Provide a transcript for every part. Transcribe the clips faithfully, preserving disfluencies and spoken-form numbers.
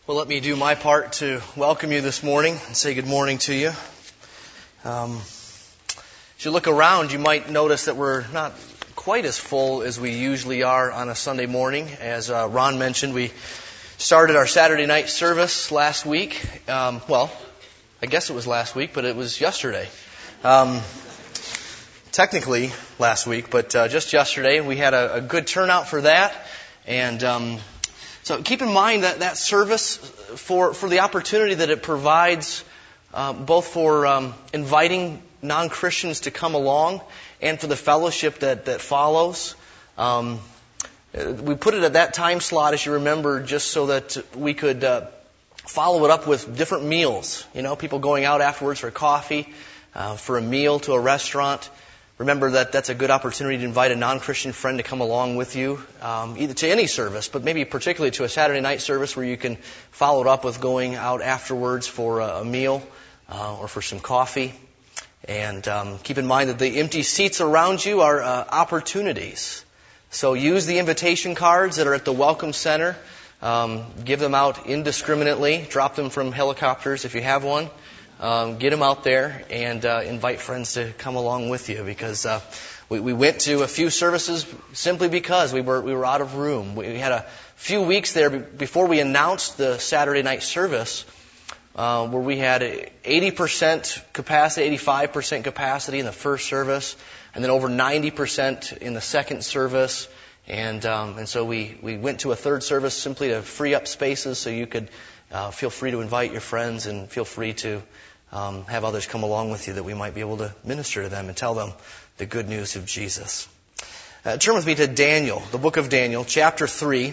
Well, let me do my part to welcome you this morning and say good morning to you. Um, as you look around, you might notice that we're not quite as full as we usually are on a Sunday morning. As uh, Ron mentioned, we started our Saturday night service last week. Um, well, I guess it was last week, but it was yesterday. Um, technically last week, but uh, just yesterday. We had a, a good turnout for that. And um, so keep in mind that that service, for, for the opportunity that it provides, uh, both for um, inviting non-Christians to come along and for the fellowship that, that follows. Um, we put it at that time slot, as you remember, just so that we could uh, follow it up with different meals. You know, people going out afterwards for coffee, uh, for a meal to a restaurant. Remember that that's a good opportunity to invite a non-Christian friend to come along with you, um, either to any service, but maybe particularly to a Saturday night service where you can follow it up with going out afterwards for a, a meal uh, or for some coffee. And um, keep in mind that the empty seats around you are uh, opportunities. So use the invitation cards that are at the Welcome Center. Um, give them out indiscriminately. Drop them from helicopters if you have one. Um, get them out there and uh, invite friends to come along with you, because uh, we, we went to a few services simply because we were we were out of room. We had a few weeks there before we announced the Saturday night service uh, where we had eighty percent capacity, eighty-five percent capacity in the first service, and then over ninety percent in the second service. And um, and so we, we went to a third service simply to free up spaces so you could uh, feel free to invite your friends and feel free to um, have others come along with you, that we might be able to minister to them and tell them the good news of Jesus. Uh, turn with me to Daniel, the book of Daniel, chapter three.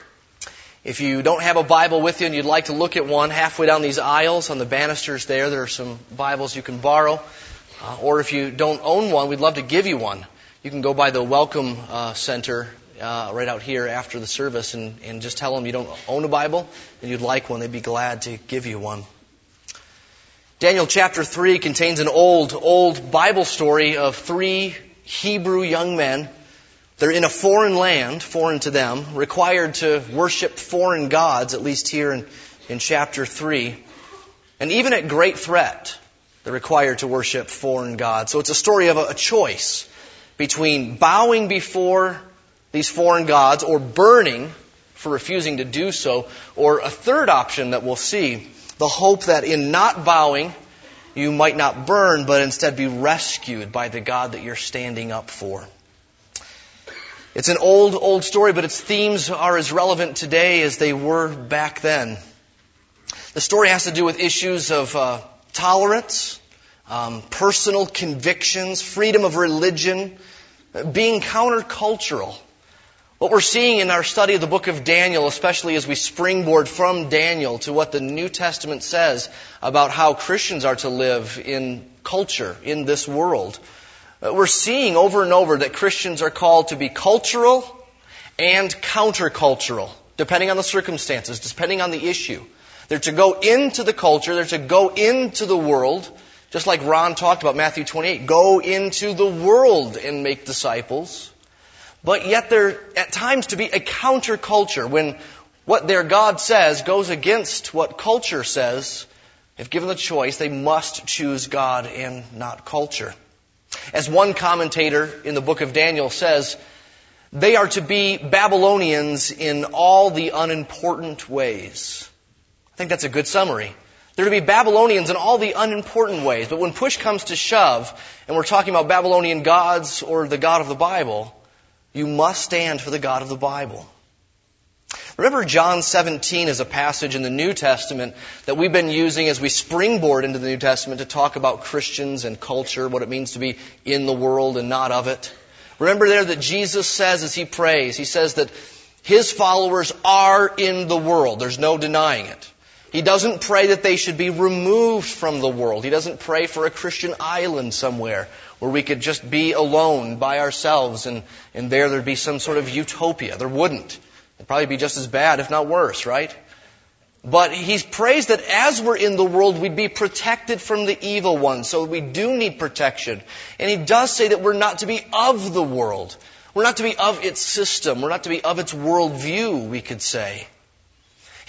If you don't have a Bible with you and you'd like to look at one, halfway down these aisles on the banisters there, there are some Bibles you can borrow. Uh, or if you don't own one, we'd love to give you one. You can go by the Welcome uh, Center uh, right out here after the service and, and just tell them you don't own a Bible and you'd like one. They'd be glad to give you one. Daniel chapter three contains an old, old Bible story of three Hebrew young men. They're in a foreign land, foreign to them, required to worship foreign gods, at least here in, in chapter three. And even at great threat, they're required to worship foreign gods. So it's a story of a, a choice between bowing before these foreign gods or burning for refusing to do so, or a third option that we'll see, the hope that in not bowing, you might not burn, but instead be rescued by the God that you're standing up for. It's an old, old story, but its themes are as relevant today as they were back then. The story has to do with issues of uh, tolerance, um, personal convictions, freedom of religion, being countercultural. What we're seeing in our study of the book of Daniel, especially as we springboard from Daniel to what the New Testament says about how Christians are to live in culture, in this world, we're seeing over and over that Christians are called to be cultural and countercultural, depending on the circumstances, depending on the issue. They're to go into the culture, they're to go into the world, just like Ron talked about Matthew twenty-eight, go into the world and make disciples. But yet they're at times to be a counterculture. When what their God says goes against what culture says, if given the choice, they must choose God and not culture. As one commentator in the book of Daniel says, they are to be Babylonians in all the unimportant ways. I think that's a good summary. They're to be Babylonians in all the unimportant ways. But when push comes to shove, and we're talking about Babylonian gods or the God of the Bible, you must stand for the God of the Bible. Remember John seventeen is a passage in the New Testament that we've been using as we springboard into the New Testament to talk about Christians and culture, what it means to be in the world and not of it. Remember there that Jesus says as He prays, He says that His followers are in the world. There's no denying it. He doesn't pray that they should be removed from the world. He doesn't pray for a Christian island somewhere where we could just be alone by ourselves and, and there there'd be some sort of utopia. There wouldn't. It'd probably be just as bad, if not worse, right? But He prays that as we're in the world, we'd be protected from the evil one. So we do need protection. And He does say that we're not to be of the world. We're not to be of its system. We're not to be of its worldview, we could say.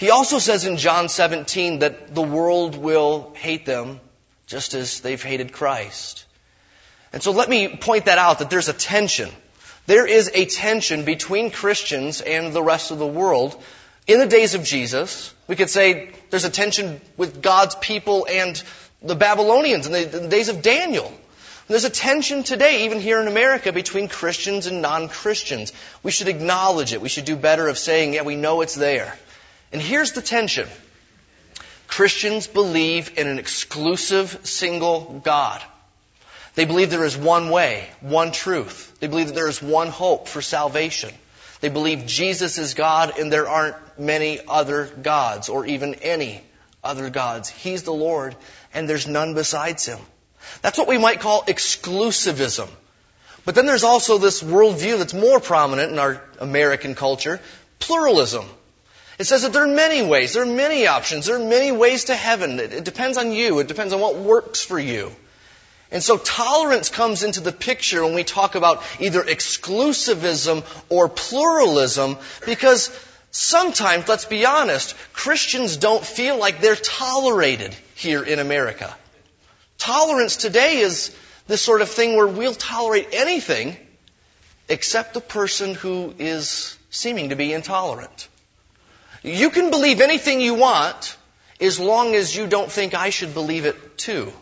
He also says in John seventeen that the world will hate them just as they've hated Christ. And so let me point that out, that there's a tension. There is a tension between Christians and the rest of the world. In the days of Jesus, we could say there's a tension with God's people and the Babylonians in the, in the days of Daniel. There's a tension today, even here in America, between Christians and non-Christians. We should acknowledge it. We should do better of saying, yeah, we know it's there. And here's the tension. Christians believe in an exclusive, single God. They believe there is one way, one truth. They believe that there is one hope for salvation. They believe Jesus is God and there aren't many other gods or even any other gods. He's the Lord and there's none besides Him. That's what we might call exclusivism. But then there's also this worldview that's more prominent in our American culture, pluralism. It says that there are many ways, there are many options, there are many ways to heaven. It, it depends on you, it depends on what works for you. And so tolerance comes into the picture when we talk about either exclusivism or pluralism, because sometimes, let's be honest, Christians don't feel like they're tolerated here in America. Tolerance today is this sort of thing where we'll tolerate anything except the person who is seeming to be intolerant. You can believe anything you want as long as you don't think I should believe it too.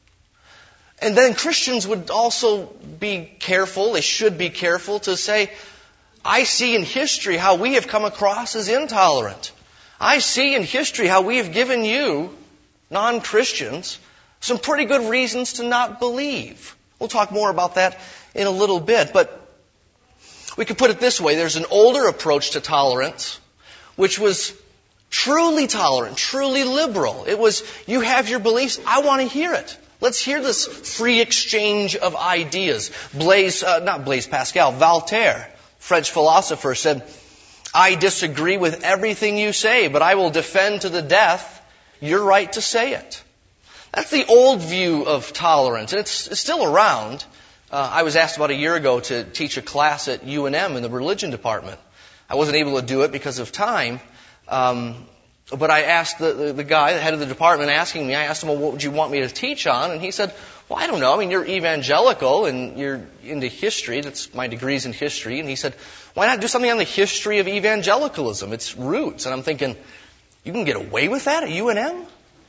And then Christians would also be careful, they should be careful to say, I see in history how we have come across as intolerant. I see in history how we have given you, non-Christians, some pretty good reasons to not believe. We'll talk more about that in a little bit, but we could put it this way. There's an older approach to tolerance, which was truly tolerant, truly liberal. It was, you have your beliefs, I want to hear it. Let's hear this free exchange of ideas. Blaise, uh, not Blaise Pascal, Voltaire, French philosopher, said, I disagree with everything you say, but I will defend to the death your right to say it. That's the old view of tolerance, and it's, it's still around. Uh, I was asked about a year ago to teach a class at U N M in the religion department. I wasn't able to do it because of time. Um, But I asked the, the, the guy, the head of the department, asking me, I asked him, well, what would you want me to teach on? And he said, well, I don't know. I mean, you're evangelical and you're into history. That's my degree's in history. And he said, why not do something on the history of evangelicalism, its roots? And I'm thinking, you can get away with that at U N M?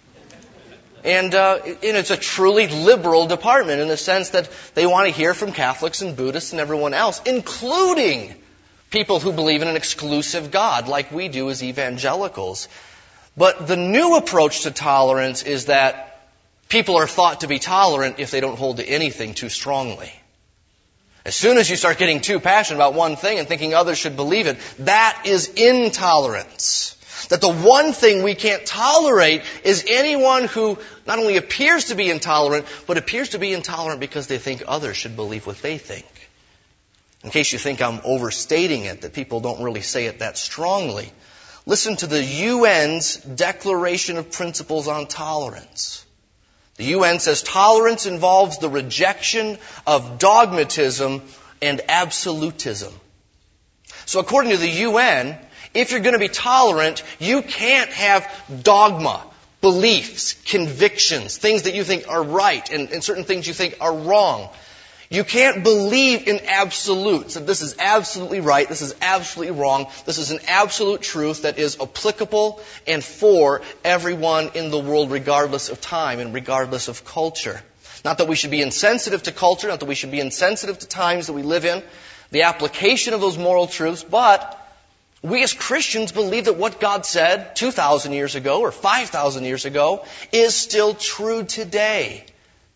And, uh, and it's a truly liberal department in the sense that they want to hear from Catholics and Buddhists and everyone else, including people who believe in an exclusive God, like we do as evangelicals. But the new approach to tolerance is that people are thought to be tolerant if they don't hold to anything too strongly. As soon as you start getting too passionate about one thing and thinking others should believe it, that is intolerance. That the one thing we can't tolerate is anyone who not only appears to be intolerant, but appears to be intolerant because they think others should believe what they think. In case you think I'm overstating it, that people don't really say it that strongly, listen to the U N's Declaration of Principles on Tolerance. The U N says tolerance involves the rejection of dogmatism and absolutism. So according to the U N, if you're going to be tolerant, you can't have dogma, beliefs, convictions, things that you think are right and, and certain things you think are wrong. You can't believe in absolutes, that this is absolutely right, this is absolutely wrong, this is an absolute truth that is applicable and for everyone in the world regardless of time and regardless of culture. Not that we should be insensitive to culture, not that we should be insensitive to times that we live in, the application of those moral truths, but we as Christians believe that what God said two thousand years ago or five thousand years ago is still true today.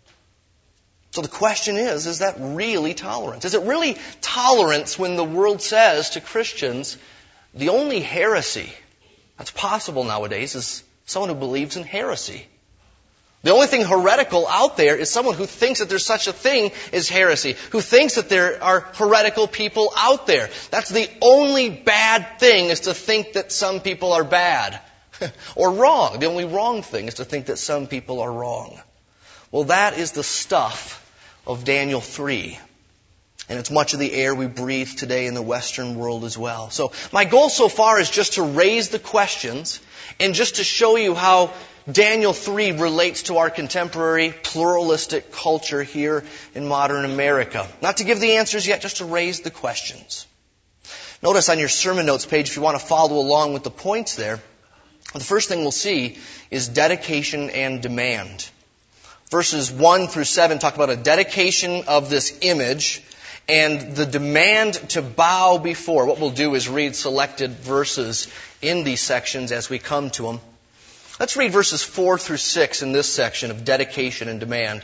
So the question is, is that really tolerance? Is it really tolerance when the world says to Christians, the only heresy that's possible nowadays is someone who believes in heresy? The only thing heretical out there is someone who thinks that there's such a thing as heresy, who thinks that there are heretical people out there. That's the only bad thing, is to think that some people are bad or wrong. The only wrong thing is to think that some people are wrong. Well, that is the stuff of Daniel three. And it's much of the air we breathe today in the Western world as well. So my goal so far is just to raise the questions and just to show you how Daniel three relates to our contemporary pluralistic culture here in modern America. Not to give the answers yet, just to raise the questions. Notice on your sermon notes page, if you want to follow along with the points there, the first thing we'll see is dedication and demand. Verses one through seven talk about a dedication of this image and the demand to bow before. What we'll do is read selected verses in these sections as we come to them. Let's read verses four through six in this section of dedication and demand.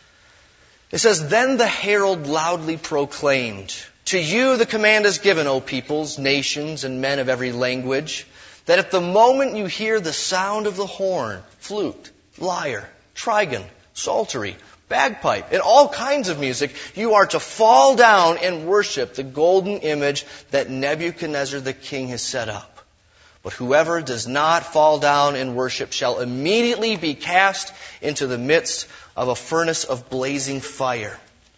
It says, "Then the herald loudly proclaimed, 'To you the command is given, O peoples, nations, and men of every language, that at the moment you hear the sound of the horn, flute, lyre, trigon, psaltery, bagpipe, and all kinds of music, you are to fall down and worship the golden image that Nebuchadnezzar the king has set up. But whoever does not fall down and worship shall immediately be cast into the midst of a furnace of blazing fire.'"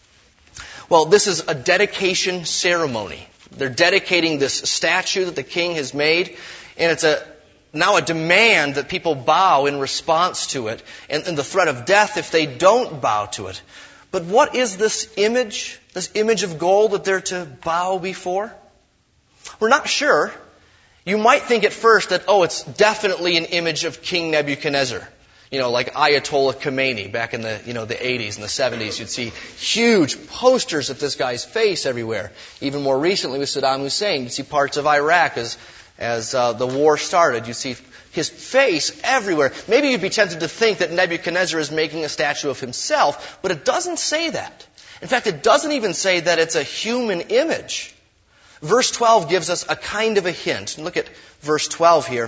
Well, this is a dedication ceremony. They're dedicating this statue that the king has made, and it's a now a demand that people bow in response to it, and, and the threat of death if they don't bow to it. But what is this image, this image of gold that they're to bow before? We're not sure. You might think at first that, oh, it's definitely an image of King Nebuchadnezzar. You know, like Ayatollah Khomeini back in the, you know, the eighties and the seventies. You'd see huge posters of this guy's face everywhere. Even more recently with Saddam Hussein, you'd see parts of Iraq as As uh, the war started. You see his face everywhere. Maybe you'd be tempted to think that Nebuchadnezzar is making a statue of himself, but it doesn't say that. In fact, it doesn't even say that it's a human image. Verse twelve gives us a kind of a hint. Look at verse twelve here.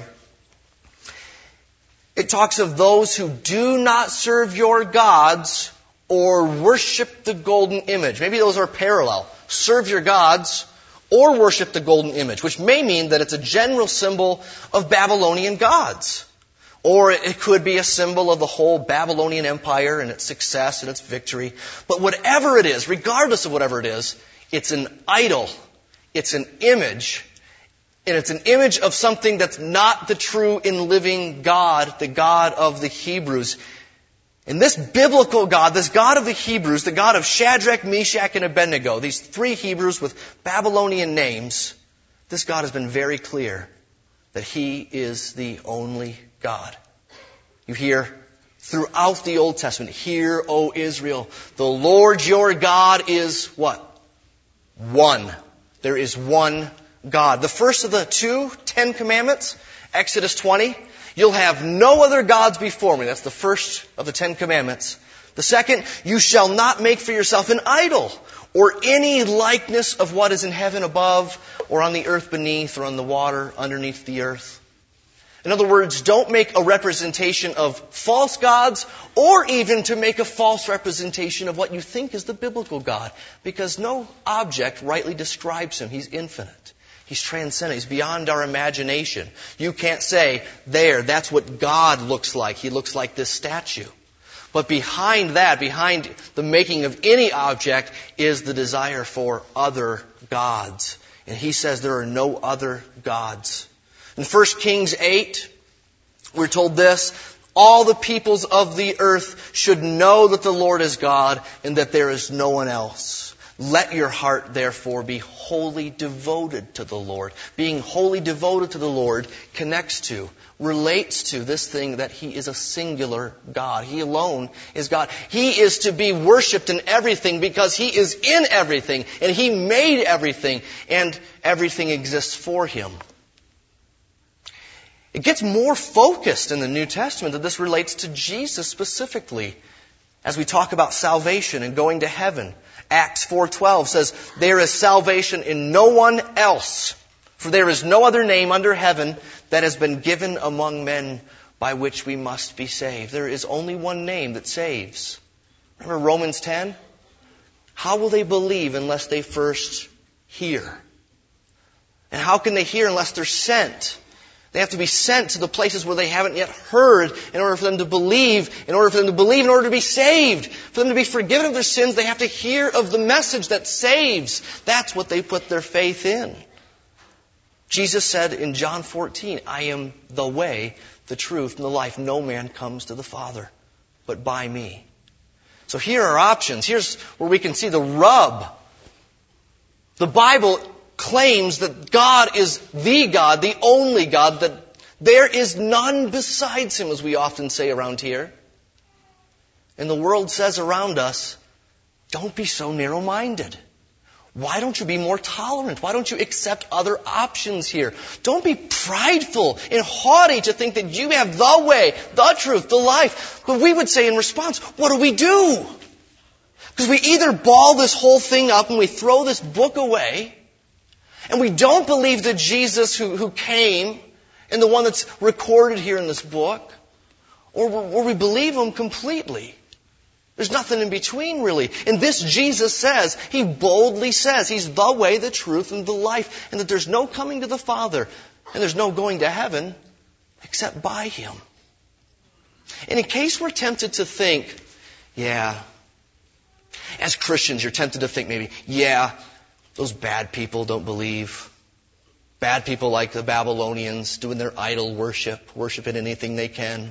It talks of those who do not serve your gods or worship the golden image. Maybe those are parallel. Serve your gods or worship the golden image, which may mean that it's a general symbol of Babylonian gods. Or it could be a symbol of the whole Babylonian Empire and its success and its victory. But whatever it is, regardless of whatever it is, it's an idol. It's an image. And it's an image of something that's not the true and living God, the God of the Hebrews. And this biblical God, this God of the Hebrews, the God of Shadrach, Meshach, and Abednego, these three Hebrews with Babylonian names, this God has been very clear that He is the only God. You hear throughout the Old Testament, "Hear, O Israel, the Lord your God is" what? One. There is one God. The first of the two Ten Commandments, Exodus twenty, "You'll have no other gods before me." That's the first of the Ten Commandments. The second, "You shall not make for yourself an idol or any likeness of what is in heaven above or on the earth beneath or on the water underneath the earth." In other words, don't make a representation of false gods or even to make a false representation of what you think is the biblical God, because no object rightly describes Him. He's infinite. He's transcendent. He's beyond our imagination. You can't say, there, that's what God looks like. He looks like this statue. But behind that, behind the making of any object, is the desire for other gods. And He says there are no other gods. In First Kings eight, we're told this: "All the peoples of the earth should know that the Lord is God and that there is no one else. Let your heart, therefore, be wholly devoted to the Lord." Being wholly devoted to the Lord connects to, relates to this thing that He is a singular God. He alone is God. He is to be worshipped in everything because He is in everything, and He made everything, and everything exists for Him. It gets more focused in the New Testament that this relates to Jesus specifically as we talk about salvation and going to heaven. Acts four twelve says, "There is salvation in no one else, for there is no other name under heaven that has been given among men by which we must be saved." There is only one name that saves. Remember Romans ten? How will they believe unless they first hear? And how can they hear unless they're sent? They have to be sent to the places where they haven't yet heard in order for them to believe, in order for them to believe, in order to be saved. For them to be forgiven of their sins, they have to hear of the message that saves. That's what they put their faith in. Jesus said in John fourteen, I am the way, the truth, and the life. No man comes to the Father but by me. So here are options. Here's where we can see the rub. The Bible claims that God is the God, the only God, that there is none besides Him, as we often say around here. And the world says around us, don't be so narrow-minded. Why don't you be more tolerant? Why don't you accept other options here? Don't be prideful and haughty to think that you have the way, the truth, the life. But we would say in response, what do we do? Because we either ball this whole thing up and we throw this book away, and we don't believe that Jesus who, who came and the one that's recorded here in this book, or, or we believe Him completely. There's nothing in between, really. And this Jesus says, He boldly says, He's the way, the truth, and the life, and that there's no coming to the Father, and there's no going to heaven except by Him. And in case we're tempted to think, yeah, as Christians, you're tempted to think maybe, yeah, those bad people don't believe. Bad people like the Babylonians doing their idol worship, worshiping anything they can.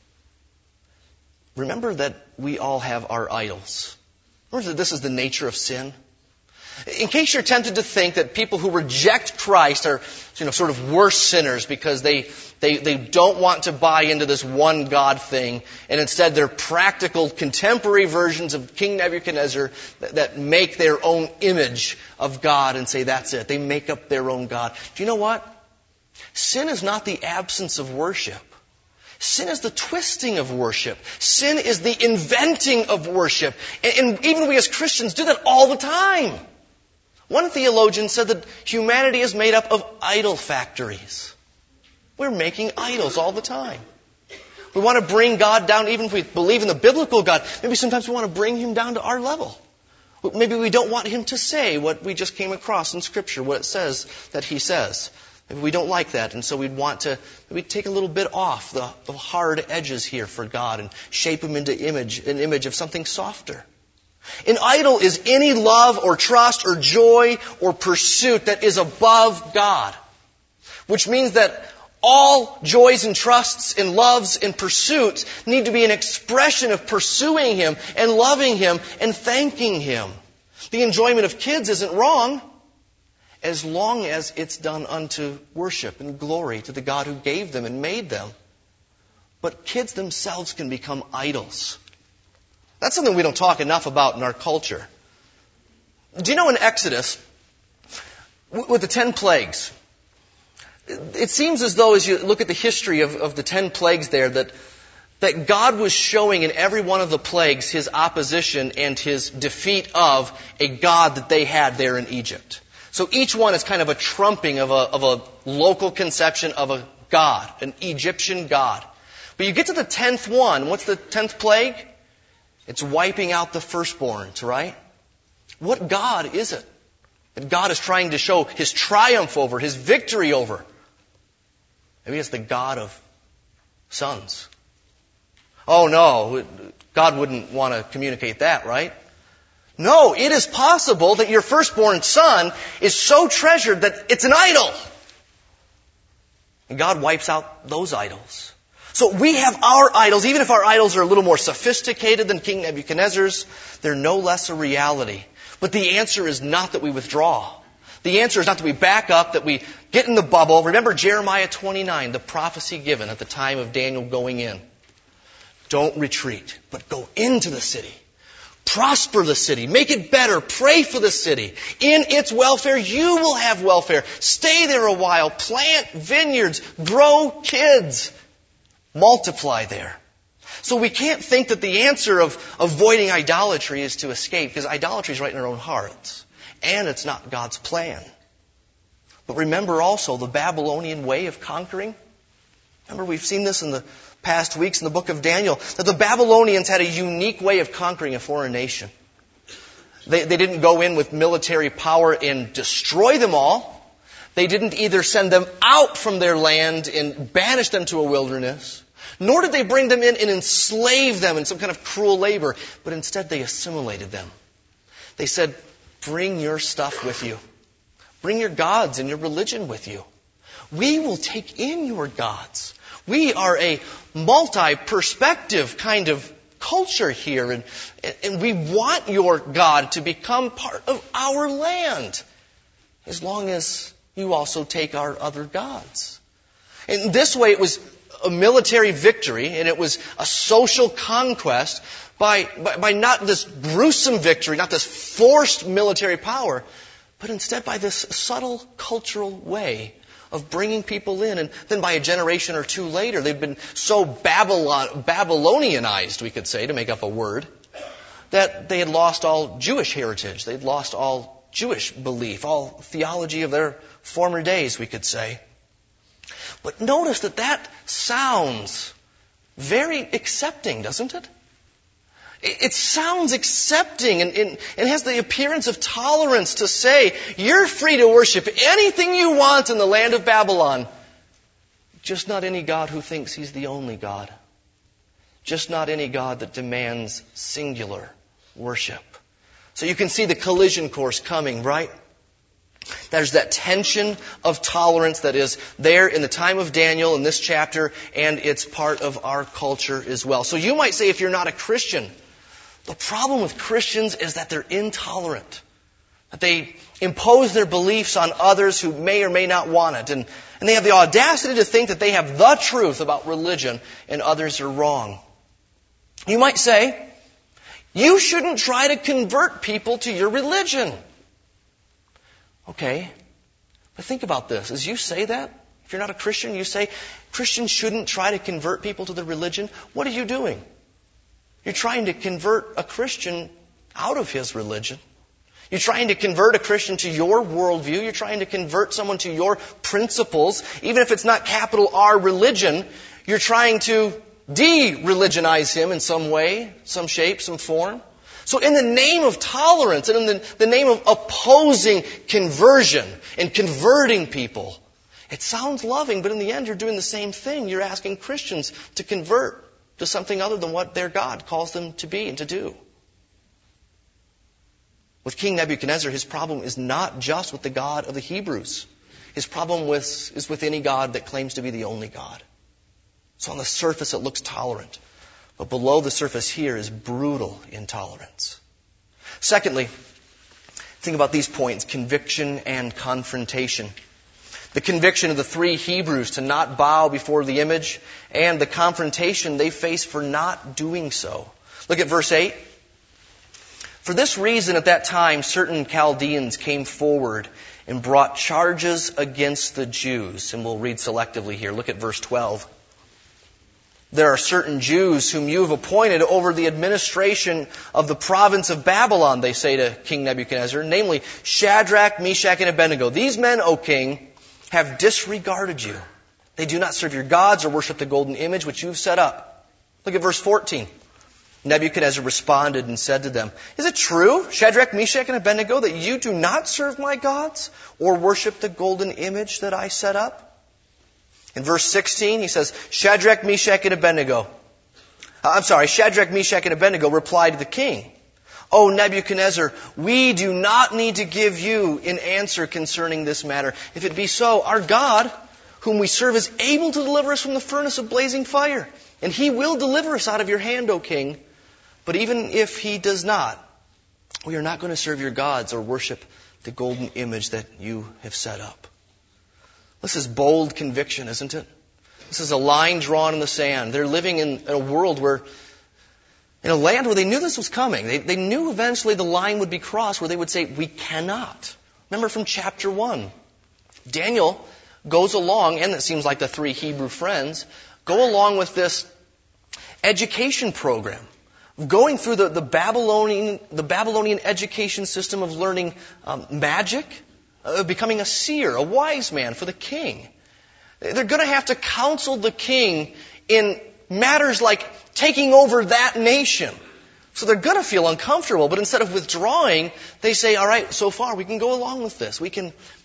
Remember that we all have our idols. Remember that this is the nature of sin. In case you're tempted to think that people who reject Christ are, you know, sort of worse sinners because they, they, they don't want to buy into this one God thing, and instead they're practical contemporary versions of King Nebuchadnezzar that, that make their own image of God and say that's it. They make up their own God. Do you know what? Sin is not the absence of worship. Sin is the twisting of worship. Sin is the inventing of worship. And, and even we as Christians do that all the time. One theologian said that humanity is made up of idol factories. We're making idols all the time. We want to bring God down, even if we believe in the biblical God. Maybe sometimes we want to bring Him down to our level. Maybe we don't want Him to say what we just came across in Scripture, what it says that He says. Maybe we don't like that, and so we'd want to maybe take a little bit off the, the hard edges here for God and shape Him into image, an image of something softer. An idol is any love or trust or joy or pursuit that is above God. Which means that all joys and trusts and loves and pursuits need to be an expression of pursuing Him and loving Him and thanking Him. The enjoyment of kids isn't wrong, as long as it's done unto worship and glory to the God who gave them and made them. But kids themselves can become idols. That's something we don't talk enough about in our culture. Do you know in Exodus, with the ten plagues, it seems as though as you look at the history of, of the ten plagues there, that, that God was showing in every one of the plagues His opposition and His defeat of a God that they had there in Egypt. So each one is kind of a trumping of a, of a local conception of a God, an Egyptian God. But you get to the tenth one, what's the tenth plague? It's wiping out the firstborns, right? What God is it that God is trying to show His triumph over, His victory over? Maybe it's the God of sons. Oh no, God wouldn't want to communicate that, right? No, it is possible that your firstborn son is so treasured that it's an idol. And God wipes out those idols. So we have our idols, even if our idols are a little more sophisticated than King Nebuchadnezzar's, they're no less a reality. But the answer is not that we withdraw. The answer is not that we back up, that we get in the bubble. Remember Jeremiah twenty-nine, the prophecy given at the time of Daniel going in. Don't retreat, but go into the city. Prosper the city. Make it better. Pray for the city. In its welfare, you will have welfare. Stay there a while. Plant vineyards. Grow kids. Multiply there. So we can't think that the answer of avoiding idolatry is to escape, because idolatry is right in our own hearts. And it's not God's plan. But remember also the Babylonian way of conquering. Remember, we've seen this in the past weeks in the book of Daniel, that the Babylonians had a unique way of conquering a foreign nation. They, they didn't go in with military power and destroy them all. They didn't either send them out from their land and banish them to a wilderness, nor did they bring them in and enslave them in some kind of cruel labor, but instead they assimilated them. They said, bring your stuff with you. Bring your gods and your religion with you. We will take in your gods. We are a multi-perspective kind of culture here, and, and we want your God to become part of our land, as long as you also take our other gods. In this way, it was a military victory, and it was a social conquest by, by, by not this gruesome victory, not this forced military power, but instead by this subtle cultural way of bringing people in. And then by a generation or two later, they'd been so Babylon, Babylonianized, we could say, to make up a word, that they had lost all Jewish heritage. They'd lost all Jewish belief, all theology of their former days, we could say. But notice that that sounds very accepting, doesn't it? It sounds accepting and, and, and has the appearance of tolerance to say, you're free to worship anything you want in the land of Babylon. Just not any God who thinks he's the only God. Just not any God that demands singular worship. So you can see the collision course coming, right? There's that tension of tolerance that is there in the time of Daniel in this chapter, and it's part of our culture as well. So you might say, if you're not a Christian, the problem with Christians is that they're intolerant. That they impose their beliefs on others who may or may not want it. And, and they have the audacity to think that they have the truth about religion and others are wrong. You might say, you shouldn't try to convert people to your religion. Okay, but think about this. As you say that, if you're not a Christian, you say Christians shouldn't try to convert people to their religion. What are you doing? You're trying to convert a Christian out of his religion. You're trying to convert a Christian to your worldview. You're trying to convert someone to your principles. Even if it's not capital R religion, you're trying to de-religionize him in some way, some shape, some form. So in the name of tolerance and in the, the name of opposing conversion and converting people, it sounds loving, but in the end you're doing the same thing. You're asking Christians to convert to something other than what their God calls them to be and to do. With King Nebuchadnezzar, his problem is not just with the God of the Hebrews. His problem with, is with any God that claims to be the only God. So on the surface it looks tolerant. But below the surface here is brutal intolerance. Secondly, think about these points, conviction and confrontation. The conviction of the three Hebrews to not bow before the image, and the confrontation they face for not doing so. Look at verse eight. For this reason at that time certain Chaldeans came forward and brought charges against the Jews. And we'll read selectively here. Look at verse twelve. There are certain Jews whom you have appointed over the administration of the province of Babylon, they say to King Nebuchadnezzar, namely Shadrach, Meshach, and Abednego. These men, O king, have disregarded you. They do not serve your gods or worship the golden image which you've set up. Look at verse fourteen. Nebuchadnezzar responded and said to them, Is it true, Shadrach, Meshach, and Abednego, that you do not serve my gods or worship the golden image that I set up? In verse sixteen, he says, Shadrach, Meshach, and Abednego. I'm sorry, Shadrach, Meshach, and Abednego replied to the king, O Nebuchadnezzar, we do not need to give you an answer concerning this matter. If it be so, our God, whom we serve, is able to deliver us from the furnace of blazing fire. And he will deliver us out of your hand, O king. But even if he does not, we are not going to serve your gods or worship the golden image that you have set up. This is bold conviction, isn't it? This is a line drawn in the sand. They're living in a world where, in a land where they knew this was coming. They, they knew eventually the line would be crossed where they would say, we cannot. Remember from chapter one. Daniel goes along, and it seems like the three Hebrew friends, go along with this education program. Going through the, the Babylonian the Babylonian education system of learning um, magic, uh, becoming a seer, a wise man for the king. They're going to have to counsel the king in matters like taking over that nation. So they're going to feel uncomfortable, but instead of withdrawing, they say, all right, so far we can go along with this. We can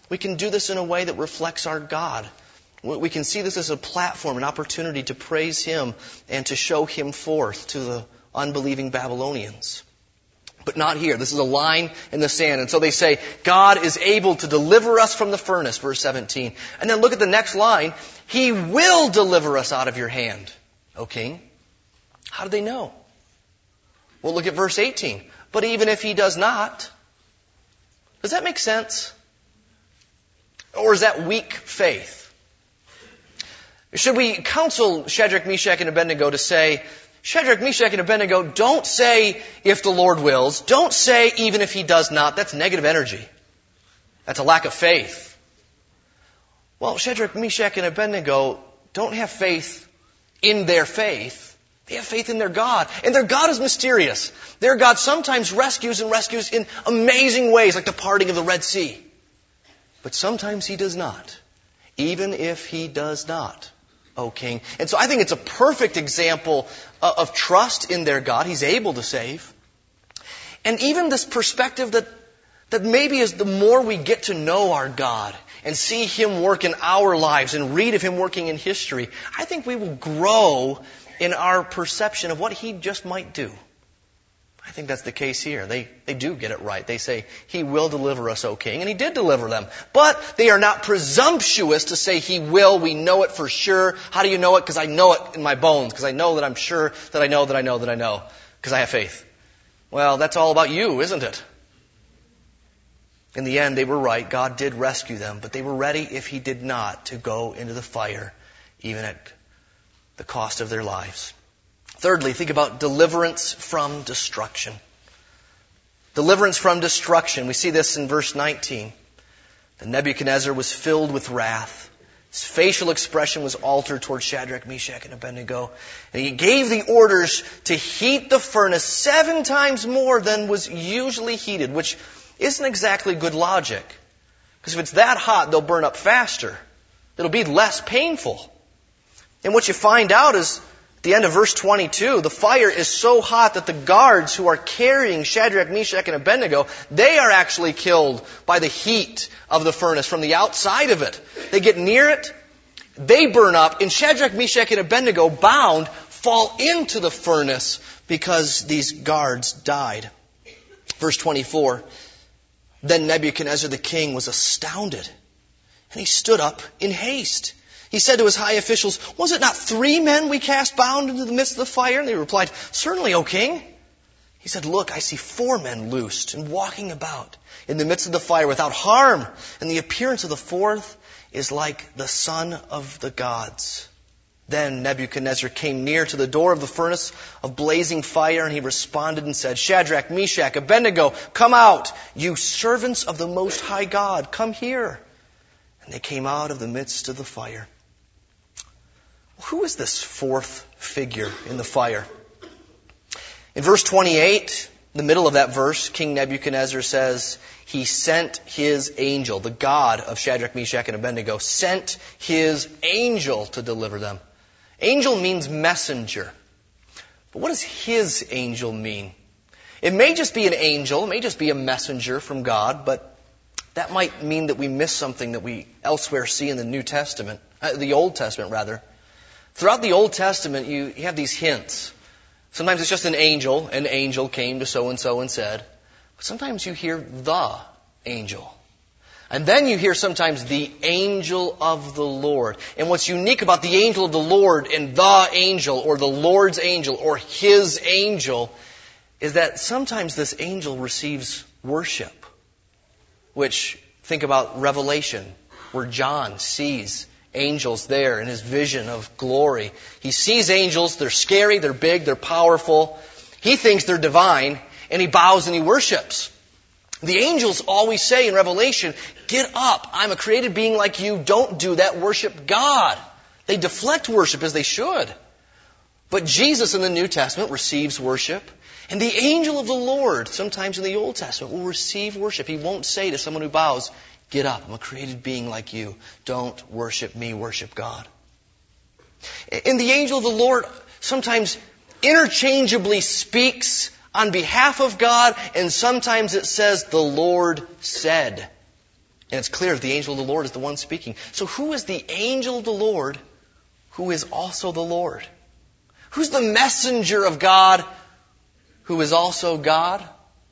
We can do this in a way that reflects our God. We can see this as a platform, an opportunity to praise Him and to show Him forth to the unbelieving Babylonians. But not here. This is a line in the sand. And so they say, God is able to deliver us from the furnace, verse seventeen. And then look at the next line. He will deliver us out of your hand, O king. How do they know? Well, look at verse eighteen. But even if He does not, does that make sense? Or is that weak faith? Should we counsel Shadrach, Meshach, and Abednego to say, Shadrach, Meshach, and Abednego, don't say if the Lord wills. Don't say even if He does not. That's negative energy. That's a lack of faith. Well, Shadrach, Meshach, and Abednego don't have faith in their faith. They have faith in their God. And their God is mysterious. Their God sometimes rescues and rescues in amazing ways, like the parting of the Red Sea. But sometimes He does not. Even if He does not, O king. And so I think it's a perfect example of trust in their God. He's able to save. And even this perspective that, that maybe as the more we get to know our God and see Him work in our lives and read of Him working in history, I think we will grow in our perception of what He just might do. I think that's the case here. They, they do get it right. They say, He will deliver us, O king. And He did deliver them. But they are not presumptuous to say He will. We know it for sure. How do you know it? Because I know it in my bones. Because I know that I'm sure that I know that I know that I know. Because I have faith. Well, that's all about you, isn't it? In the end, they were right. God did rescue them. But they were ready, if He did not, to go into the fire, even at the cost of their lives. Thirdly, think about deliverance from destruction. Deliverance from destruction. We see this in verse nineteen. The Nebuchadnezzar was filled with wrath. His facial expression was altered toward Shadrach, Meshach, and Abednego. And he gave the orders to heat the furnace seven times more than was usually heated, which isn't exactly good logic. Because if it's that hot, they'll burn up faster. It'll be less painful. And what you find out is, at the end of verse twenty-two, the fire is so hot that the guards who are carrying Shadrach, Meshach, and Abednego, they are actually killed by the heat of the furnace from the outside of it. They get near it, they burn up, and Shadrach, Meshach, and Abednego, bound, fall into the furnace because these guards died. Verse twenty-four, then Nebuchadnezzar the king was astounded, and he stood up in haste. He said to his high officials, was it not three men we cast bound into the midst of the fire? And they replied, certainly, O king. He said, look, I see four men loosed and walking about in the midst of the fire without harm. And the appearance of the fourth is like the son of the gods. Then Nebuchadnezzar came near to the door of the furnace of blazing fire, and he responded and said, Shadrach, Meshach, Abednego, come out, you servants of the Most High God, come here. And they came out of the midst of the fire. Who is this fourth figure in the fire? In verse twenty-eight, in the middle of that verse, King Nebuchadnezzar says, he sent his angel, the God of Shadrach, Meshach, and Abednego, sent his angel to deliver them. Angel means messenger. But what does his angel mean? It may just be an angel, it may just be a messenger from God, but that might mean that we miss something that we elsewhere see in the New Testament, uh, the Old Testament rather. Throughout the Old Testament, you, you have these hints. Sometimes it's just an angel. An angel came to so-and-so and said. But sometimes you hear the angel. And then you hear sometimes the angel of the Lord. And what's unique about the angel of the Lord and the angel or the Lord's angel or his angel is that sometimes this angel receives worship. Which, think about Revelation, where John sees angels there in his vision of glory. He sees angels, they're scary, they're big, they're powerful. He thinks they're divine, and he bows and he worships. The angels always say in Revelation, get up, I'm a created being like you, don't do that, worship God. They deflect worship as they should. But Jesus in the New Testament receives worship. And the angel of the Lord, sometimes in the Old Testament, will receive worship. He won't say to someone who bows, get up, I'm a created being like you. Don't worship me, worship God. And the angel of the Lord sometimes interchangeably speaks on behalf of God, and sometimes it says, the Lord said. And it's clear that the angel of the Lord is the one speaking. So who is the angel of the Lord who is also the Lord? Who's the messenger of God who is also God?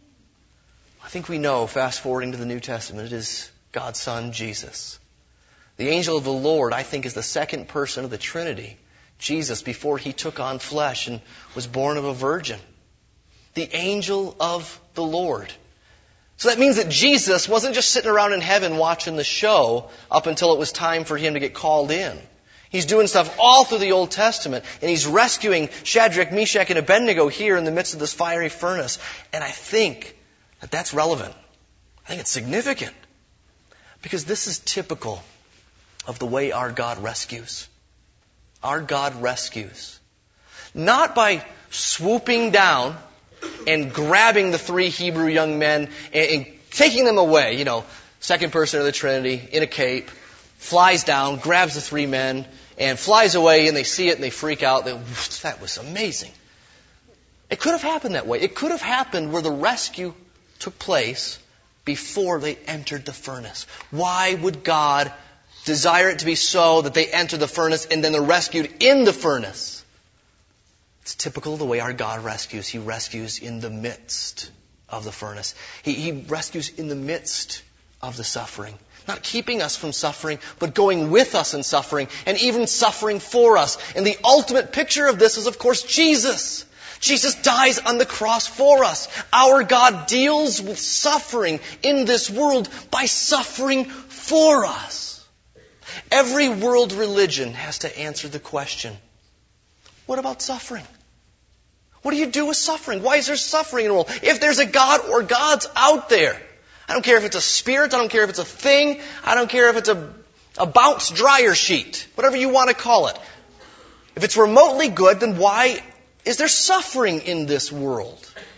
I think we know, fast forwarding to the New Testament, it is God's Son, Jesus. The angel of the Lord, I think, is the second person of the Trinity. Jesus, before he took on flesh and was born of a virgin. The angel of the Lord. So that means that Jesus wasn't just sitting around in heaven watching the show up until it was time for him to get called in. He's doing stuff all through the Old Testament, and he's rescuing Shadrach, Meshach, and Abednego here in the midst of this fiery furnace. And I think that that's relevant. I think it's significant. Because this is typical of the way our God rescues. Our God rescues. Not by swooping down and grabbing the three Hebrew young men and, and taking them away. You know, second person of the Trinity in a cape, flies down, grabs the three men, and flies away, and they see it and they freak out. They, that was amazing. It could have happened that way. It could have happened where the rescue took place before they entered the furnace. Why would God desire it to be so that they enter the furnace and then they're rescued in the furnace? It's typical of the way our God rescues. He rescues in the midst of the furnace. He, he rescues in the midst of the suffering. Not keeping us from suffering, but going with us in suffering, and even suffering for us. And the ultimate picture of this is, of course, Jesus. Jesus dies on the cross for us. Our God deals with suffering in this world by suffering for us. Every world religion has to answer the question, what about suffering? What do you do with suffering? Why is there suffering in the world? If there's a God or gods out there, I don't care if it's a spirit, I don't care if it's a thing, I don't care if it's a, a bounce dryer sheet, whatever you want to call it. If it's remotely good, then why is there suffering in this world?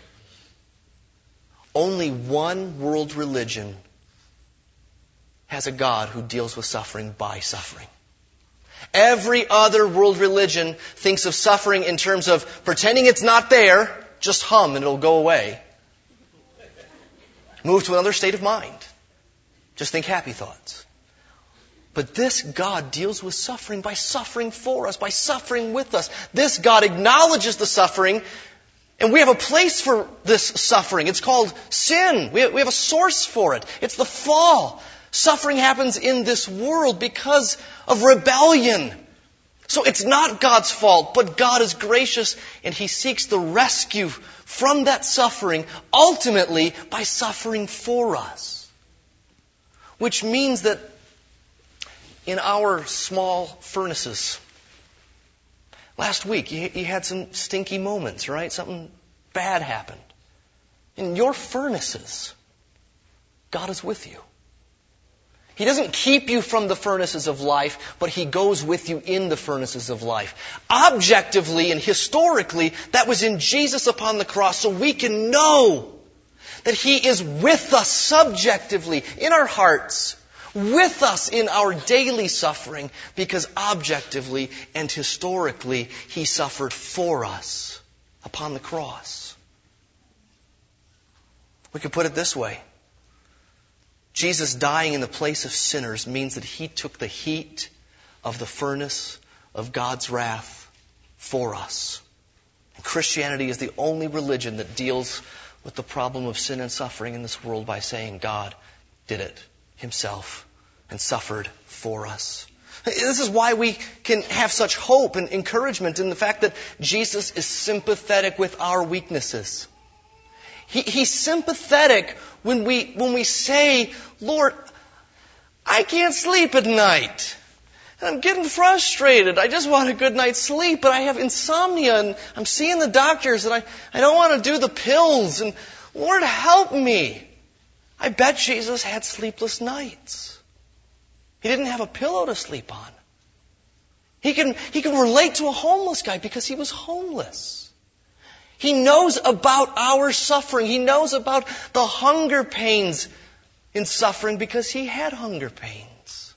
Only one world religion has a God who deals with suffering by suffering. Every other world religion thinks of suffering in terms of pretending it's not there, just hum and it'll go away. Move to another state of mind. Just think happy thoughts. But this God deals with suffering by suffering for us, by suffering with us. This God acknowledges the suffering, and we have a place for this suffering. It's called sin. We have a source for it. It's the fall. Suffering happens in this world because of rebellion. So it's not God's fault, but God is gracious, and He seeks the rescue from that suffering, ultimately by suffering for us. Which means that in our small furnaces, last week you, you had some stinky moments, right? Something bad happened. In your furnaces, God is with you. He doesn't keep you from the furnaces of life, but He goes with you in the furnaces of life. Objectively and historically, that was in Jesus upon the cross, so we can know that He is with us subjectively in our hearts, with us in our daily suffering, because objectively and historically, He suffered for us upon the cross. We could put it this way. Jesus dying in the place of sinners means that He took the heat of the furnace of God's wrath for us. And Christianity is the only religion that deals with the problem of sin and suffering in this world by saying God did it Himself and suffered for us. This is why we can have such hope and encouragement in the fact that Jesus is sympathetic with our weaknesses. He, he's sympathetic when we when we say, Lord, I can't sleep at night. And I'm getting frustrated. I just want a good night's sleep, but I have insomnia and I'm seeing the doctors and I, I don't want to do the pills. And Lord, help me. I bet Jesus had sleepless nights. He didn't have a pillow to sleep on. He can, he can relate to a homeless guy because he was homeless. He knows about our suffering. He knows about the hunger pains in suffering because He had hunger pains.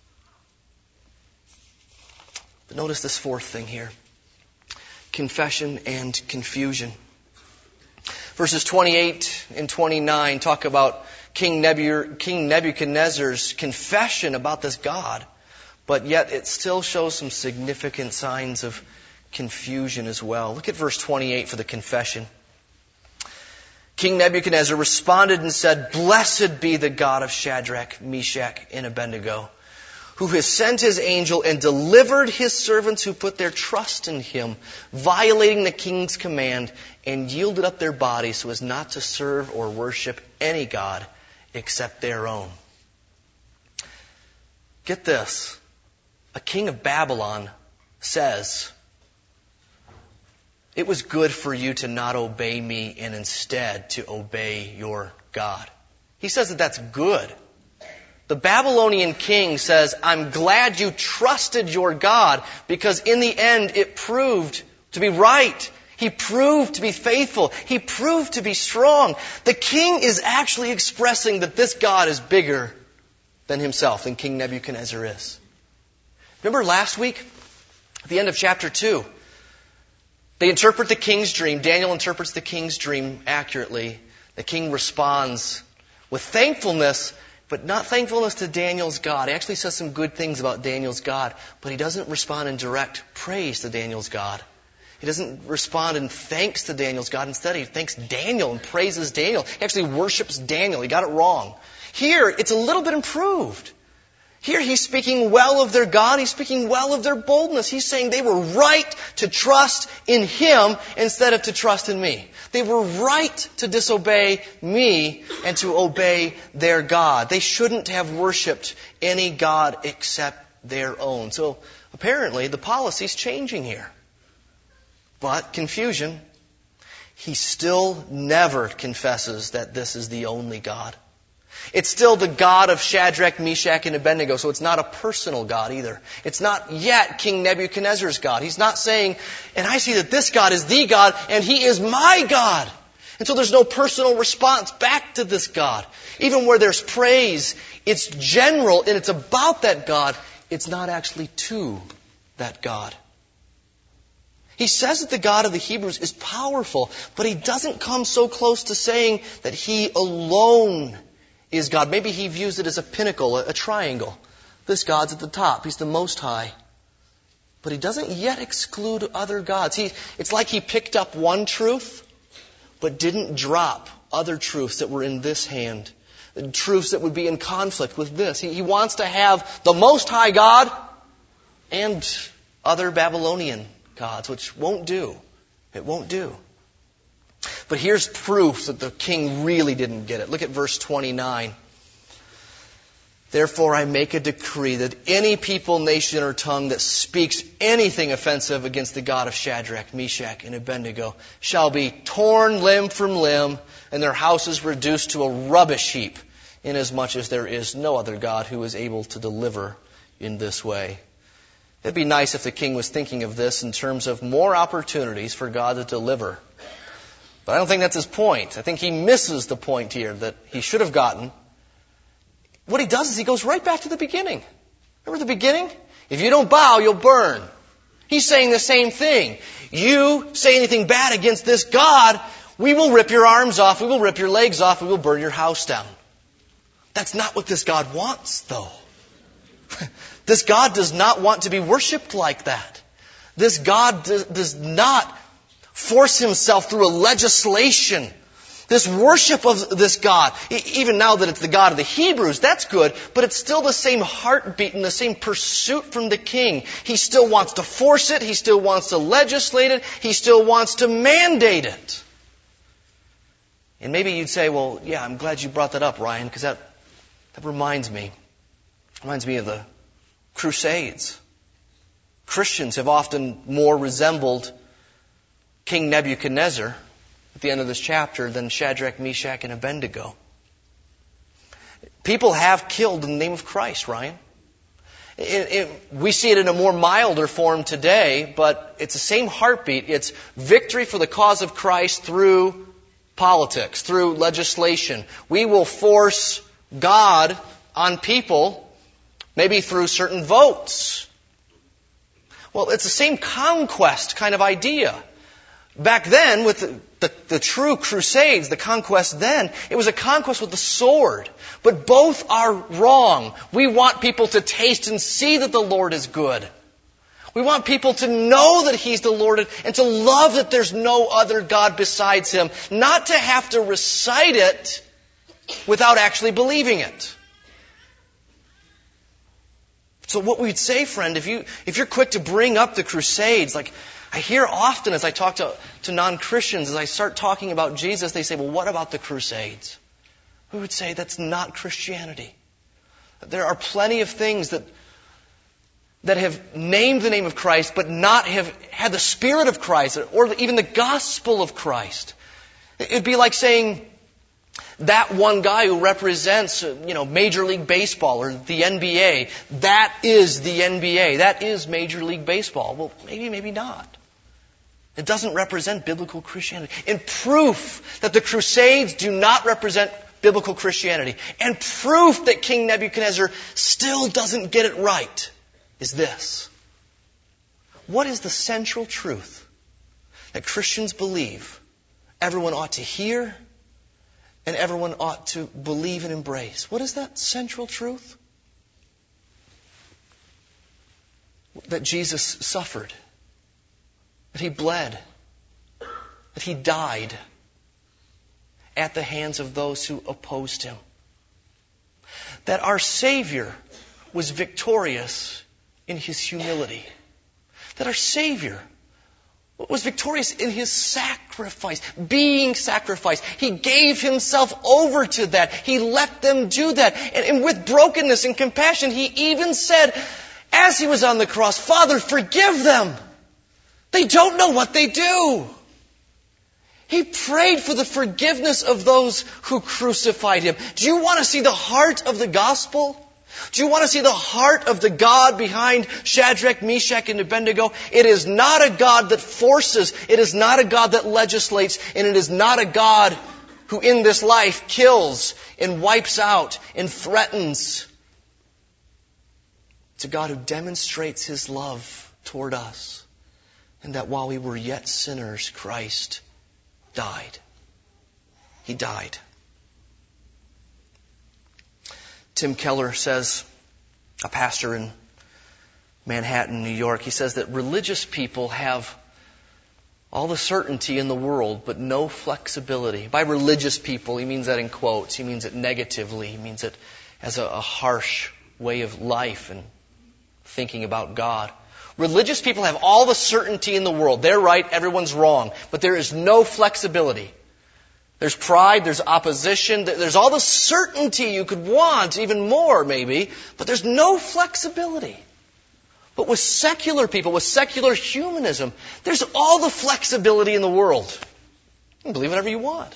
But notice this fourth thing here. Confession and confusion. Verses twenty-eight and twenty-nine talk about King Nebuchadnezzar's confession about this God, but yet it still shows some significant signs of confusion as well. Look at verse twenty-eight for the confession. King Nebuchadnezzar responded and said, "Blessed be the God of Shadrach, Meshach, and Abednego, who has sent his angel and delivered his servants who put their trust in him, violating the king's command, and yielded up their bodies so as not to serve or worship any god except their own." Get this. A king of Babylon says, "It was good for you to not obey me and instead to obey your God." He says that that's good. The Babylonian king says, "I'm glad you trusted your God because in the end it proved to be right. He proved to be faithful. He proved to be strong." The king is actually expressing that this God is bigger than himself, than King Nebuchadnezzar is. Remember last week, at the end of chapter two, they interpret the king's dream. Daniel interprets the king's dream accurately. The king responds with thankfulness, but not thankfulness to Daniel's God. He actually says some good things about Daniel's God, but he doesn't respond in direct praise to Daniel's God. He doesn't respond in thanks to Daniel's God. Instead, he thanks Daniel and praises Daniel. He actually worships Daniel. He got it wrong. Here, it's a little bit improved. Here he's speaking well of their God. He's speaking well of their boldness. He's saying they were right to trust in him instead of to trust in me. They were right to disobey me and to obey their God. They shouldn't have worshipped any God except their own. So apparently the policy's changing here. But confusion, he still never confesses that this is the only God. It's still the God of Shadrach, Meshach, and Abednego, so it's not a personal God either. It's not yet King Nebuchadnezzar's God. He's not saying, and I see that this God is the God, and he is my God. And so there's no personal response back to this God. Even where there's praise, it's general, and it's about that God. It's not actually to that God. He says that the God of the Hebrews is powerful, but he doesn't come so close to saying that he alone is God. Maybe he views it as a pinnacle, a triangle. This God's at the top. He's the Most High. But he doesn't yet exclude other gods. He, it's like he picked up one truth, but didn't drop other truths that were in this hand. Truths that would be in conflict with this. He, he wants to have the Most High God and other Babylonian gods, which won't do. It won't do. But here's proof that the king really didn't get it. Look at verse twenty-nine. "Therefore I make a decree that any people, nation, or tongue that speaks anything offensive against the God of Shadrach, Meshach, and Abednego shall be torn limb from limb, and their houses reduced to a rubbish heap, inasmuch as there is no other God who is able to deliver in this way." It'd be nice if the king was thinking of this in terms of more opportunities for God to deliver. But I don't think that's his point. I think he misses the point here that he should have gotten. What he does is he goes right back to the beginning. Remember the beginning? If you don't bow, you'll burn. He's saying the same thing. You say anything bad against this God, we will rip your arms off, we will rip your legs off, we will burn your house down. That's not what this God wants, though. This God does not want to be worshipped like that. This God does not force himself through a legislation. This worship of this God, even now that it's the God of the Hebrews, that's good, but it's still the same heartbeat and the same pursuit from the king. He still wants to force it. He still wants to legislate it. He still wants to mandate it. And maybe you'd say, well, yeah, I'm glad you brought that up, Ryan, because that, that reminds me. Reminds me of the Crusades. Christians have often more resembled King Nebuchadnezzar at the end of this chapter than Shadrach, Meshach, and Abednego. People have killed in the name of Christ, Ryan. It, it, we see it in a more milder form today, but it's the same heartbeat. It's victory for the cause of Christ through politics, through legislation. We will force God on people, maybe through certain votes. Well, it's the same conquest kind of idea. Back then, with the, the, the true crusades, the conquest then, it was a conquest with the sword. But both are wrong. We want people to taste and see that the Lord is good. We want people to know that He's the Lord and to love that there's no other God besides Him. Not to have to recite it without actually believing it. So what we'd say, friend, if, you, if you're quick to bring up the Crusades, like I hear often as I talk to, to non-Christians, as I start talking about Jesus, they say, well, what about the Crusades? We would say that's not Christianity. There are plenty of things that that have named the name of Christ, but not have had the Spirit of Christ, or even the gospel of Christ. It'd be like saying that one guy who represents, you know, Major League Baseball or the N B A, that is the N B A, that is Major League Baseball. Well, maybe, maybe not. It doesn't represent biblical Christianity. And proof that the Crusades do not represent biblical Christianity, and proof that King Nebuchadnezzar still doesn't get it right, is this. What is the central truth that Christians believe everyone ought to hear and everyone ought to believe and embrace? What is that central truth? That Jesus suffered, that He bled, that He died at the hands of those who opposed Him. That our Savior was victorious in His humility. That our Savior was victorious in His sacrifice, being sacrificed. He gave Himself over to that. He let them do that. And, and with brokenness and compassion, He even said, as He was on the cross, Father, forgive them. They don't know what they do. He prayed for the forgiveness of those who crucified Him. Do you want to see the heart of the gospel? Do you want to see the heart of the God behind Shadrach, Meshach, and Abednego? It is not a God that forces. It is not a God that legislates. And it is not a God who in this life kills and wipes out and threatens. It's a God who demonstrates His love toward us. And that while we were yet sinners, Christ died. He died. Tim Keller says, a pastor in Manhattan, New York, he says that religious people have all the certainty in the world, but no flexibility. By religious people, he means that in quotes. He means it negatively. He means it as a, a harsh way of life and thinking about God. Religious people have all the certainty in the world. They're right, everyone's wrong. But there is no flexibility. There's pride, there's opposition, there's all the certainty you could want, even more maybe, but there's no flexibility. But with secular people, with secular humanism, there's all the flexibility in the world. You can believe whatever you want.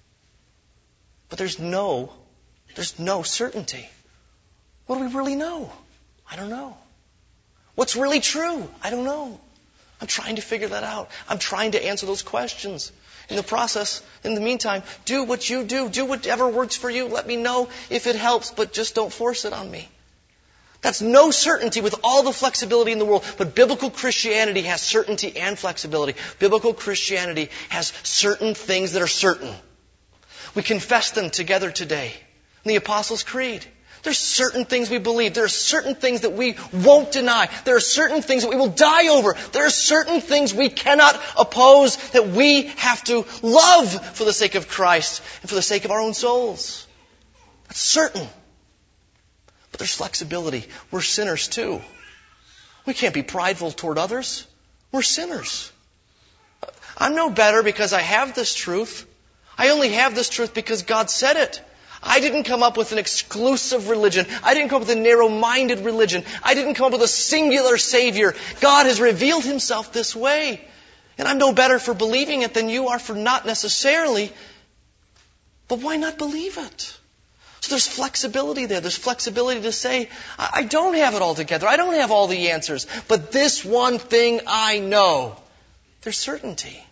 But there's no, there's no certainty. What do we really know? I don't know. What's really true? I don't know. I'm trying to figure that out. I'm trying to answer those questions. In the process, in the meantime, do what you do. Do whatever works for you. Let me know if it helps, but just don't force it on me. That's no certainty with all the flexibility in the world. But biblical Christianity has certainty and flexibility. Biblical Christianity has certain things that are certain. We confess them together today in the Apostles' Creed. There's certain things we believe. There are certain things that we won't deny. There are certain things that we will die over. There are certain things we cannot oppose, that we have to love for the sake of Christ and for the sake of our own souls. That's certain. But there's flexibility. We're sinners too. We can't be prideful toward others. We're sinners. I'm no better because I have this truth. I only have this truth because God said it. I didn't come up with an exclusive religion. I didn't come up with a narrow-minded religion. I didn't come up with a singular Savior. God has revealed Himself this way. And I'm no better for believing it than you are for not necessarily. But why not believe it? So there's flexibility there. There's flexibility to say, I don't have it all together. I don't have all the answers. But this one thing I know. There's certainty.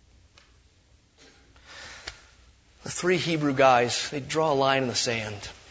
The three Hebrew guys, they draw a line in the sand.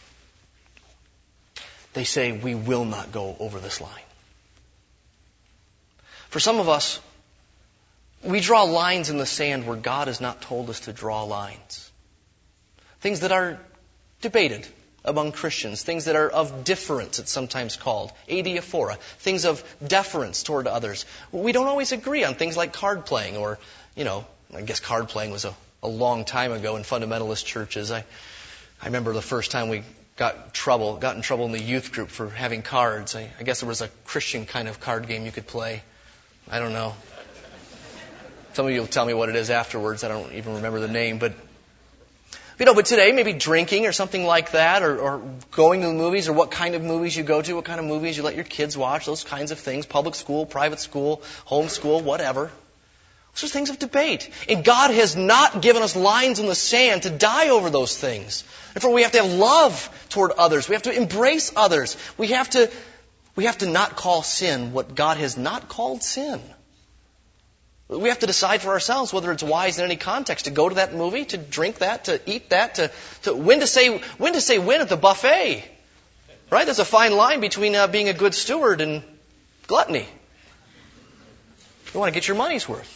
They say, we will not go over this line. For some of us, We draw lines in the sand where God has not told us to draw lines. Things that are debated among Christians, things that are of difference, it's sometimes called, adiaphora, things of deference toward others. We don't always agree on things like card playing, or, you know, I guess card playing was a, a long time ago in fundamentalist churches. I, I remember the first time we got trouble, got in trouble in the youth group for having cards. I, I guess there was a Christian kind of card game you could play. I don't know. Some of you will tell me what it is afterwards. I don't even remember the name, but You know, but today, maybe drinking or something like that, or, or going to the movies, or what kind of movies you go to, what kind of movies you let your kids watch, those kinds of things, public school, private school, home school, whatever. Those are things of debate. And God has not given us lines in the sand to die over those things. Therefore, we have to have love toward others. We have to embrace others. We have to, we have to not call sin what God has not called sin. We have to decide for ourselves whether it's wise in any context to go to that movie, to drink that, to eat that, to, to when to say when to say when at the buffet. Right? There's a fine line between uh, being a good steward and gluttony. You want to get your money's worth.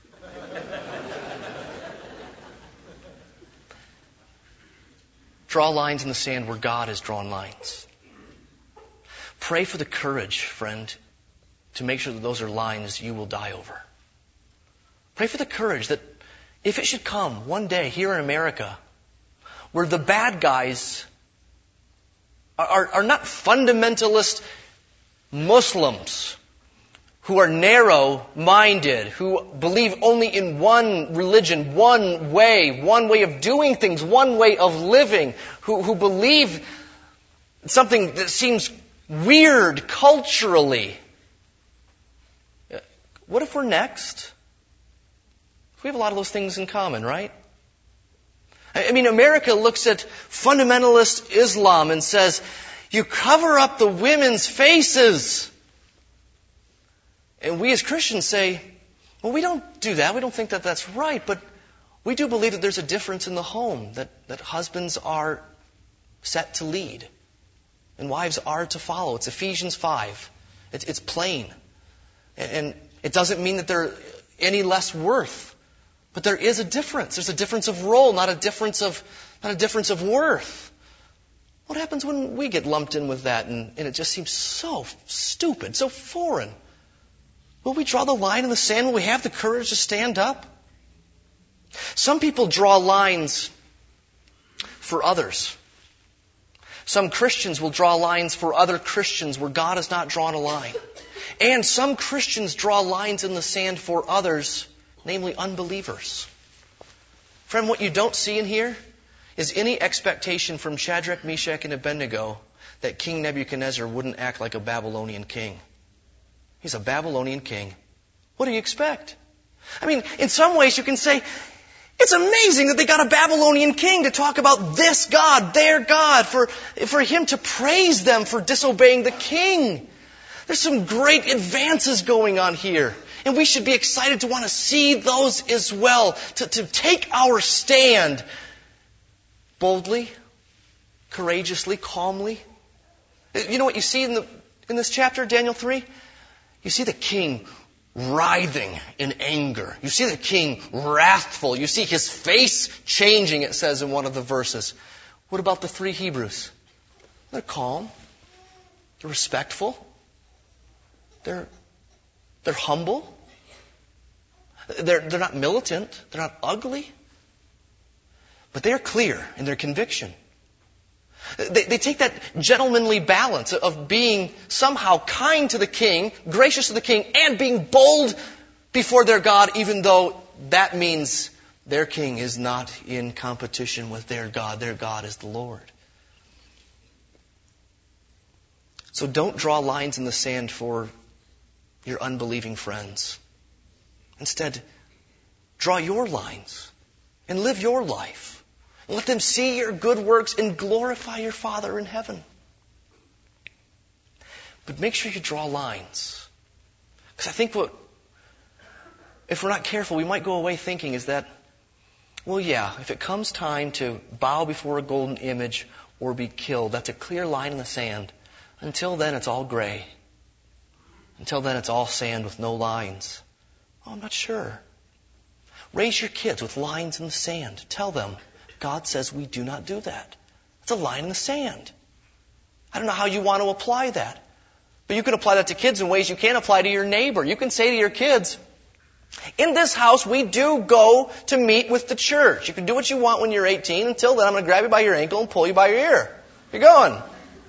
Draw lines in the sand where God has drawn lines. Pray for the courage, friend, to make sure that those are lines you will die over. Pray for the courage that if it should come one day here in America where the bad guys are, are, are not fundamentalist Muslims who are narrow-minded, who believe only in one religion, one way, one way of doing things, one way of living, who, who believe something that seems weird culturally. What if we're next? We have a lot of those things in common, right? I mean, America looks at fundamentalist Islam and says, you cover up the women's faces. And we as Christians say, well, we don't do that. We don't think that that's right. But we do believe that there's a difference in the home, that, that husbands are set to lead and wives are to follow. It's Ephesians five. It's, it's plain. And it doesn't mean that they're any less worth. But there is a difference. There's a difference of role, not a difference of not a difference of worth. What happens when we get lumped in with that and, and it just seems so stupid, so foreign? Will we draw the line in the sand? Will we have the courage to stand up? Some people draw lines for others. Some Christians will draw lines for other Christians where God has not drawn a line. And some Christians draw lines in the sand for others, namely unbelievers. Friend, what you don't see in here is any expectation from Shadrach, Meshach, and Abednego that King Nebuchadnezzar wouldn't act like a Babylonian king. He's a Babylonian king. What do you expect? I mean, in some ways you can say, it's amazing that they got a Babylonian king to talk about this God, their God, for, for him to praise them for disobeying the king. There's some great advances going on here. And we should be excited to want to see those as well, to, to take our stand boldly, courageously, calmly. You know what you see in the in this chapter, Daniel three? You see the king writhing in anger. You see the king wrathful. You see his face changing, it says in one of the verses. What about the three Hebrews? They're calm. They're respectful. They're, they're humble. They're, they're not militant. They're not ugly. But they're clear in their conviction. They, they take that gentlemanly balance of being somehow kind to the king, gracious to the king, and being bold before their God, even though that means their king is not in competition with their God. Their God is the Lord. So don't draw lines in the sand for your unbelieving friends. Instead, draw your lines and live your life. And let them see your good works and glorify your Father in heaven. But make sure you draw lines. Because I think what, if we're not careful, we might go away thinking is that, well, yeah, if it comes time to bow before a golden image or be killed, that's a clear line in the sand. Until then, it's all gray. Until then, it's all sand with no lines. Oh, I'm not sure. Raise your kids with lines in the sand. Tell them, God says we do not do that. It's a line in the sand. I don't know how you want to apply that. But you can apply that to kids in ways you can't apply to your neighbor. You can say to your kids, in this house we do go to meet with the church. You can do what you want when you're eighteen. Until then, I'm going to grab you by your ankle and pull you by your ear. You're going.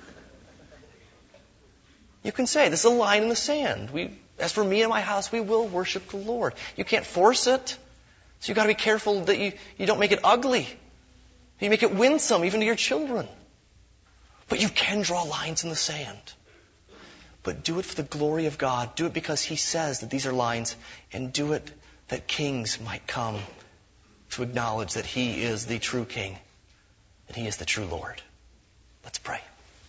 You can say, this is a line in the sand. We, as for me and my house, we will worship the Lord. You can't force it. So you've got to be careful that you, you don't make it ugly. You make it winsome, even to your children. But you can draw lines in the sand. But do it for the glory of God. Do it because He says that these are lines. And do it that kings might come to acknowledge that He is the true King. And He is the true Lord. Let's pray.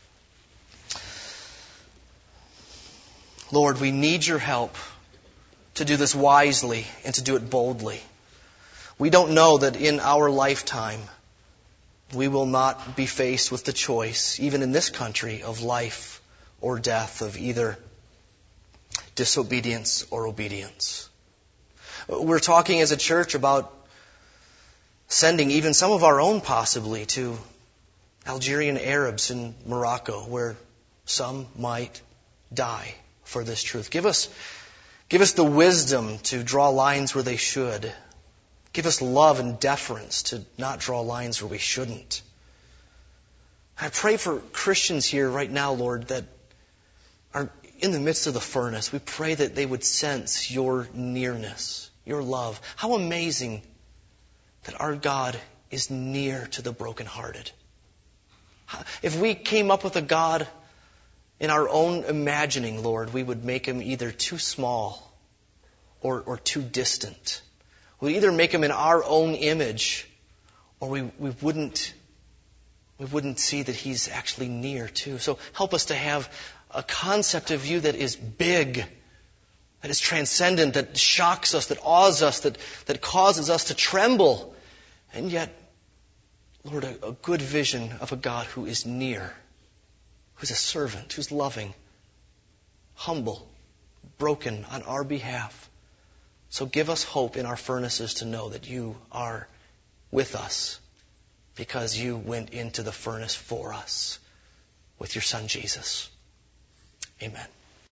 Lord, we need your help to do this wisely and to do it boldly. We don't know that in our lifetime we will not be faced with the choice, even in this country, of life or death, of either disobedience or obedience. We're talking as a church about sending even some of our own possibly to Algerian Arabs in Morocco, where some might die for this truth. Give us, give us the wisdom to draw lines where they should. Give us love and deference to not draw lines where we shouldn't. I pray for Christians here right now, Lord, that are in the midst of the furnace. We pray that they would sense your nearness, your love. How amazing that our God is near to the brokenhearted. If we came up with a God in our own imagining, Lord, we would make Him either too small or, or too distant. We'd either make Him in our own image, or we, we wouldn't we wouldn't see that He's actually near too. So help us to have a concept of you that is big, that is transcendent, that shocks us, that awes us, that, that causes us to tremble. And yet, Lord, a, a good vision of a God who is near, who's a servant, who's loving, humble, broken on our behalf. So give us hope in our furnaces to know that you are with us because you went into the furnace for us with your Son Jesus. Amen.